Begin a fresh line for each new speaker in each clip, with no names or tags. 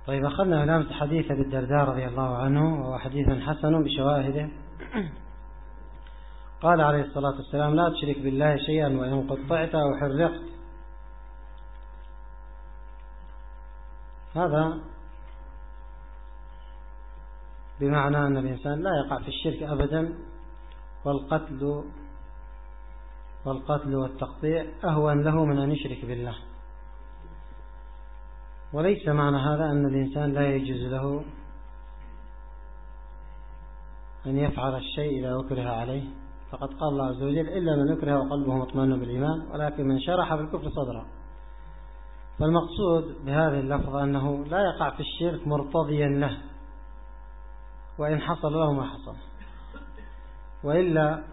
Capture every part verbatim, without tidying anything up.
طيب، أخذنا لامس حديث أبي الدرداء رضي الله عنه، وهو حديث حسن بشواهده. قال عليه الصلاة والسلام: لا تشرك بالله شيئا وإن قطعت أو حرقت. هذا بمعنى أن الإنسان لا يقع في الشرك أبدا، والقتل والقتل والتقطيع أهون له من أن يشرك بالله. وليس معنى هذا أن الإنسان لا يجوز له أن يفعل الشيء إذا أكره عليه، فقد قال الله عز وجل: إلا من أكره وقلبه مطمئن بالإيمان ولكن من شرح بالكفر صدرا. فالمقصود بهذه اللفظة أنه لا يقع في الشرك مرتضيا له وإن حصل له ما حصل، وإلا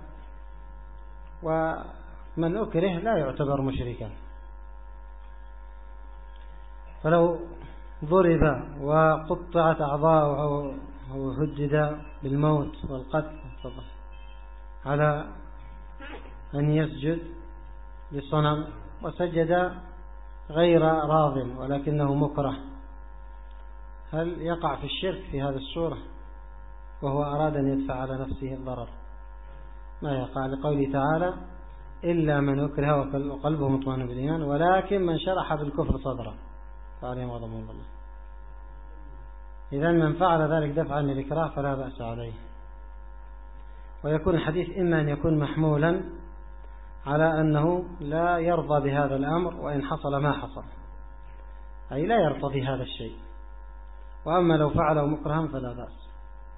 ومن أكره لا يعتبر مشركا. فلو ضرب وقطعت أعضاءه أو هدد بالموت والقتل على أن يسجد للصنم وسجد غير راض ولكنه مكره، هل يقع في الشرك في هذه الصورة وهو أراد أن يدفع على نفسه الضرر؟ ما يقع، لقوله تعالى: إلا من أكره وقلبه مطمئن بالإيمان ولكن من شرح بالكفر صدرا فعليهم غضب من الله. إذا من فعل ذلك دفعا للإكراه فلا بأس عليه. ويكون الحديث إما أن يكون محمولا على أنه لا يرضى بهذا الأمر وإن حصل ما حصل، أي لا يرتضي هذا الشيء، وأما لو فعله مكرها فلا بأس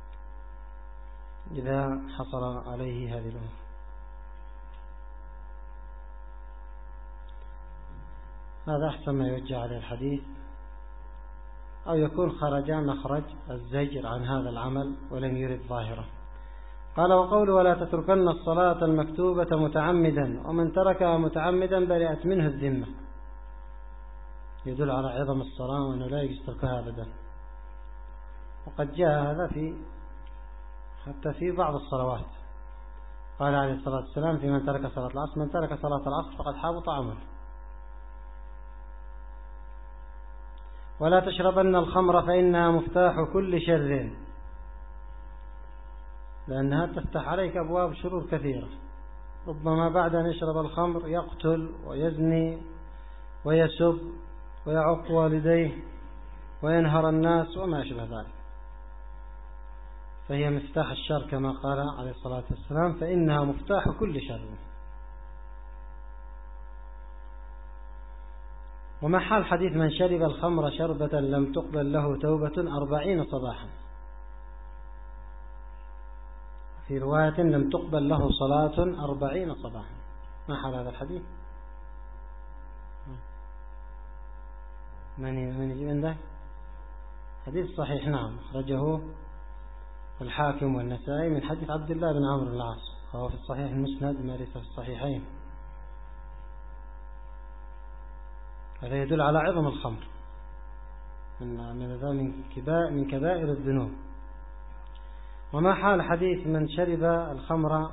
إذا حصل عليه هذه الأمور. هذا أحسن ما يوجه عليه الحديث، أو يكون خرج مخرج الزجر عن هذا العمل ولم يرد ظاهره. قال: وقول ولا تتركن الصلاة المكتوبة متعمدا ومن تركها متعمدا برئت منه الذمة، يدل على عظم الصلاة وأنه لا يجوز تركها أبدا. وقد جاء هذا في حتى في بعض الصلوات. قال عليه الصلاة والسلام في من ترك صلاة العصر: من ترك صلاة العصر فقد حبط عمله. ولا تشربن الخمر فإنها مفتاح كل شر، لأنها تفتح عليك أبواب شرور كثيرة. ربما بعد أن يشرب الخمر يقتل ويزني ويسب ويعق والديه وينهر الناس وما أشبه ذلك، فهي مفتاح الشر كما قال عليه الصلاة والسلام: فإنها مفتاح كل شر. وما حال حديث من شرب الخمر شربة لم تقبل له توبة أربعين صباحا؟ في رواية لم تقبل له صلاة أربعين صباحا. ما حال هذا الحديث؟ من من يجيب عنده؟ حديث صحيح، نعم، أخرجه الحاكم والنسائي من حديث عبد الله بن عمرو بن العاص، وهو في الصحيح المسند ما ليس في الصحيحين. هذا يدل على عظم الخمر، من من كبائر من كبائر الذنوب. وما حال حديث من شرب الخمر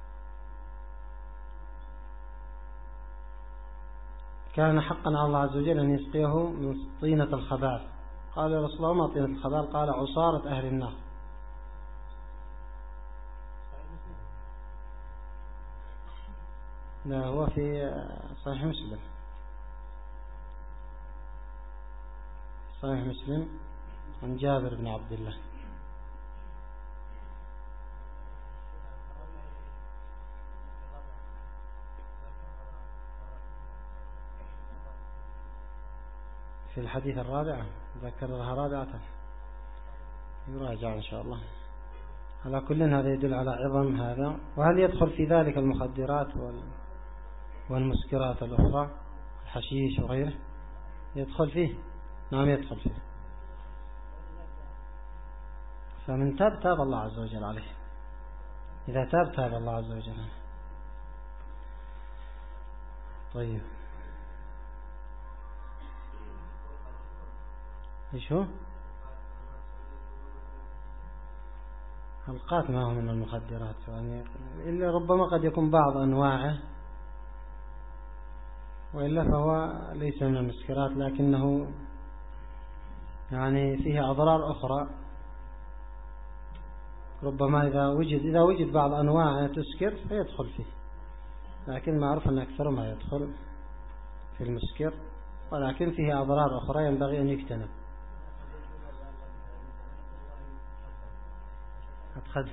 كان حقا على الله عز وجل أن يسقيه من طينة الخبال؟ قال: يا رسول الله ما طينة الخبال؟ قال: عصارة أهل النار. لا، هو في صحيح مسلم، صحيح مسلم عن جابر بن عبد الله. في الحديث الرابع ذكرها رابعة، يراجع إن شاء الله. على كل هذا يدل على عظم هذا. وهل يدخل في ذلك المخدرات والمسكرات الأخرى، الحشيش وغيره؟ يدخل فيه؟ نعم يدخل فيه. فمن تاب تاب الله عز وجل عليه، إذا تاب تاب الله عز وجل. طيب، إيش هو؟ القات ما هو من المخدرات، يعني إلا ربما قد يكون بعض أنواعه، وإلا فهو ليس من المسكرات، لكنه يعني فيه أضرار أخرى، ربما إذا وجد إذا وجد بعض أنواع تسكر فيدخل فيه، لكن معروف أن أكثر ما يدخل في المسكر، ولكن فيه أضرار أخرى ينبغي أن يجتنب. أدخل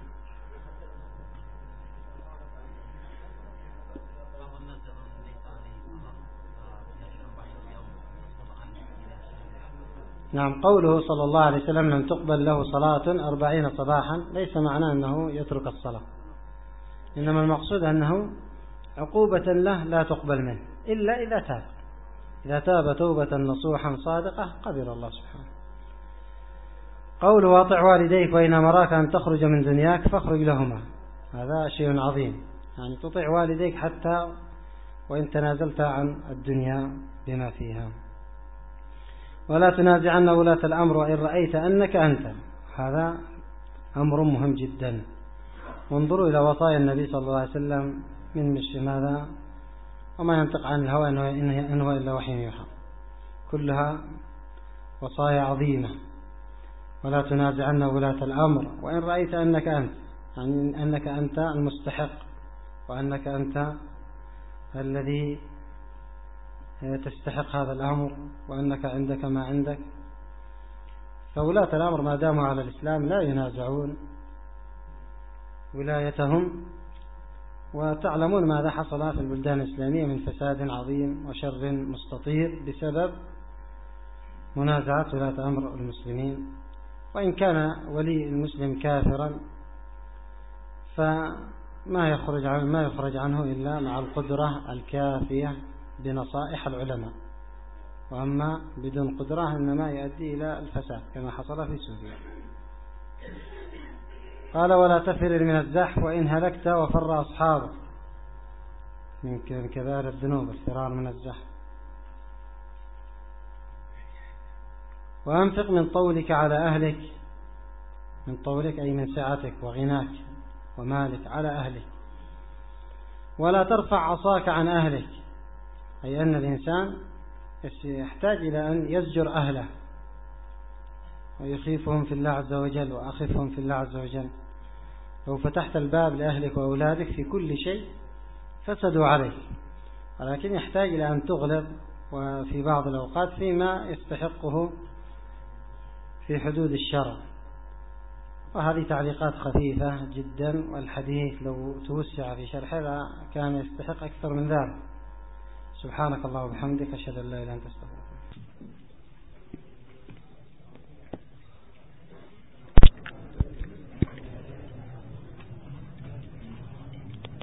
نعم. قوله صلى الله عليه وسلم لن تقبل له صلاة أربعين صباحا ليس معناه أنه يترك الصلاة، إنما المقصود أنه عقوبة له لا تقبل منه إلا إذا تاب. إذا تاب توبة نصوحا صادقة قبل الله سبحانه. قوله واطع والديك وإن أمراك أن تخرج من دنياك فاخرج لهما، هذا شيء عظيم، يعني تطيع والديك حتى وإن تنازلت عن الدنيا بما فيها. ولا تنازعن ولاة الأمر وإن رأيت أنك أنت، هذا أمر مهم جدا. وانظروا إلى وصايا النبي صلى الله عليه وسلم من مش ماذا وما ينطق عن الهوى إن هو إلا وحي يوحى، كلها وصايا عظيمة. ولا تنازعن ولاة الأمر وإن رأيت أنك أنت، يعني أنك أنت المستحق وأنك أنت الذي تستحق هذا الأمر وأنك عندك ما عندك. فولاة الأمر ما داموا على الإسلام لا ينازعون ولايتهم. وتعلمون ماذا حصل في البلدان الإسلامية من فساد عظيم وشر مستطير بسبب منازعة ولاة أمر المسلمين. وإن كان ولي المسلم كافرا فما يخرج عنه ما يخرج عنه إلا مع القدرة الكافية بنصائح العلماء، وأما بدون قدرة إنما يؤدي إلى الفساد كما حصل في سوريا. قال ولا تفر من الزحف وإن هلكت وفر أصحابك، من كبائر الذنوب الفرار من الزحف. وأنفق من طولك على أهلك، من طولك أي من سعتك وغناك ومالك على أهلك. ولا ترفع عصاك عن أهلك، أي أن الإنسان يحتاج إلى أن يزجر أهله ويخيفهم في الله عز وجل وأخفهم في الله عز وجل. لو فتحت الباب لأهلك وأولادك في كل شيء فسدوا عليك، ولكن يحتاج إلى أن تغلب وفي بعض الأوقات فيما يستحقه في حدود الشرع. وهذه تعليقات خفيفة جدا، والحديث لو توسع في شرحها كان يستحق أكثر من ذلك. سبحانك الله وبحمدك أشهد أن لا إله إلا أنت أستغفرك.